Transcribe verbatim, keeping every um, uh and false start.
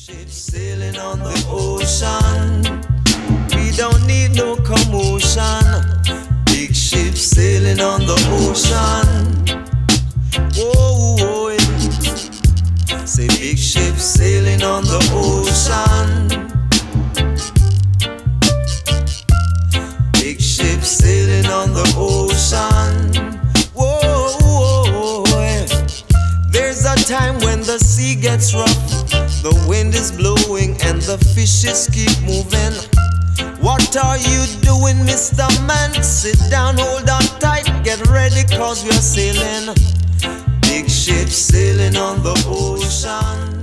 ship sailing on the ocean. We don't need no commotion. Big ship sailing on the ocean. Whoa, whoa, yeah. Say big ship sailing on the ocean. Big ship sailing on the ocean. Whoa, whoa, yeah. There's a time when the sea gets rough, the wind is blowing and the fishes keep moving. What are you doing, Mister Man? Sit down, hold on tight, get ready, cause we're sailing. Big ship sailing on the ocean.